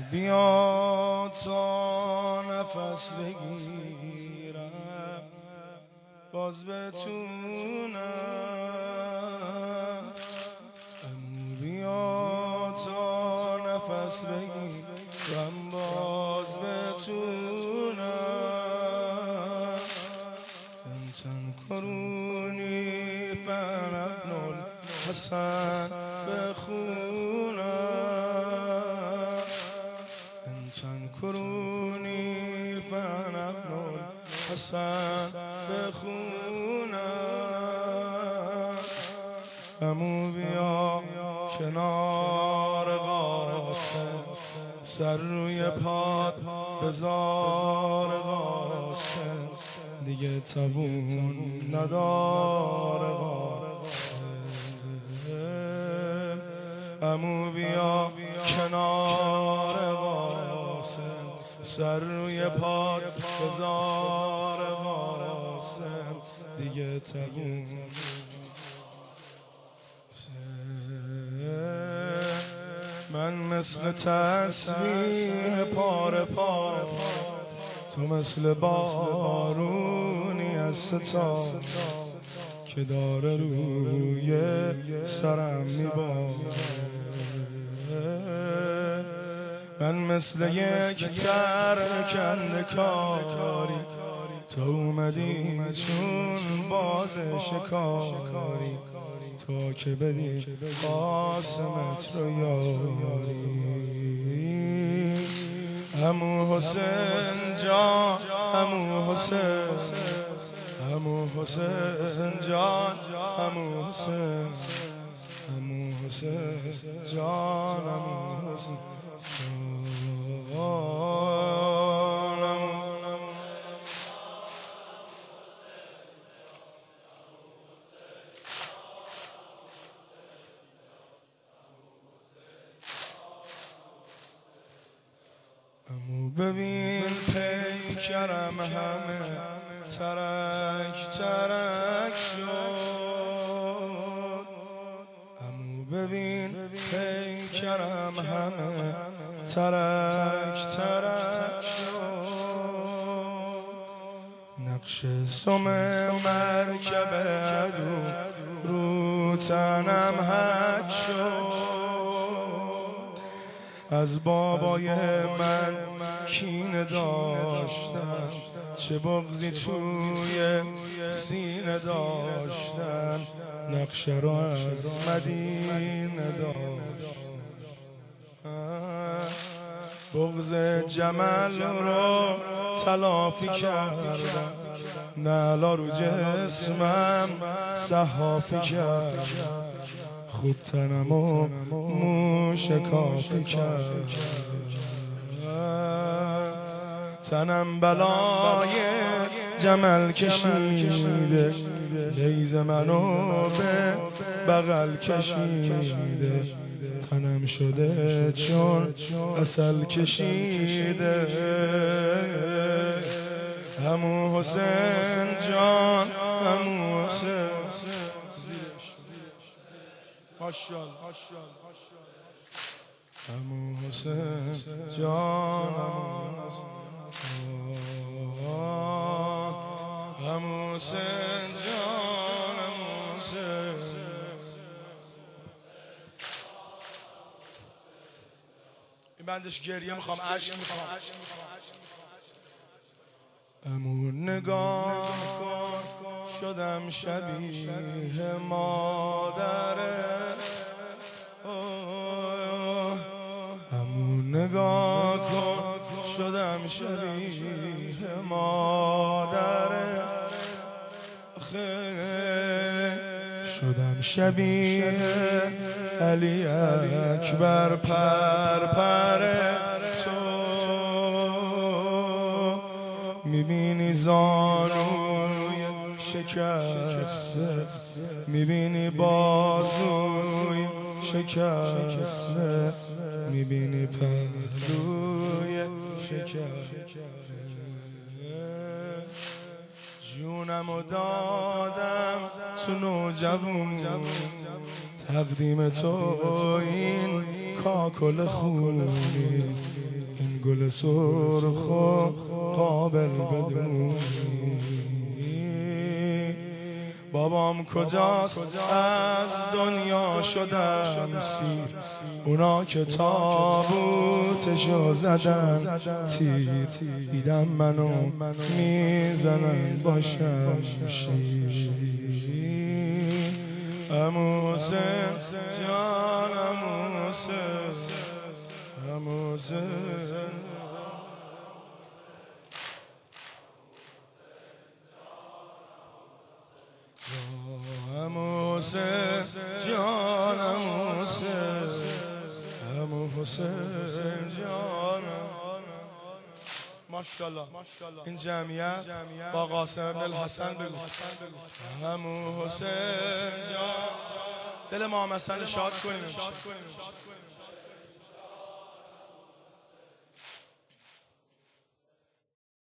بیا تا نفس بگیرم باز بتونم، بیا تا نفس بگیرم باز بتونم. انتن کرونی فن ابن الحسن بخونم، انتن کرونی فن ابن الحسن بخونم. امو بیا کنار قاسم سر روی پاد بذار قاسم، دیگه توون نداره قاسم. امو بیا کنار قاسم سر روی پاد بذار قاسم، دیگه توون. من مثل تسبیح پاره پاره، تو مثل بارونی از ستاره که داره روی سرم میباره. من مثل یک ترکنده کاری، تو اومدی چون باز شکاری، تا که بدی قاسمت رو یاری. عمو حسین جان، عمو حسین، عمو حسین جان، عمو حسین، عمو حسین جان، عمو حسین امو ببین پیکرم همه ترک ترک شد. امو ببین پیکرم همه ترک ترک شد. نقش سم مرکب عدو رو تنم حک شد. از بابای من کینه داشتن، چه بغضی توی سینه داشتن، نقشه رو از مدینه داشتن. بغض جمل رو تلافی کردم، نعلا رو جسمم صحافی کردم، خوب تنمو موشکافی کرد. تنم بلای جمل کشیده، نیز منو به بغل کشیده، تنم شده چون عسل کشیده. عمو حسین جان، عمو حسین ماشاءالله، عمو حسین جان، عمو حسین جان، عمو حسین. این بندش گریه میخوام، عشق میخوام. عمو نگاه کن شدم شبیه مادرت، عمو نگاه کن شدم شبیه مادرت، شدم شبیه علی اکبر پرپر تو. میبینی زانوی شکسته، میبینی بازوی شکسته، میبینی پهلوی شکسته. جونمو دادم تو نوجوون، تقدیم تو این کاکل خونی، گل سرخ و قابل بدونی. بابام کجاست از دنیا شدم سیر، اونا که تابوتشو زدن تیر، دیدم منو میزنن با شمشیر. عمو حسین جان، عمو حسین، عمو حسین، عمو حسین جان، عمو حسین، عمو حسین جان. ماشاءالله این جمعیت با قاسم ابن الحسن بگو عمو حسین جان. دل محمد حسن شاد کنیم.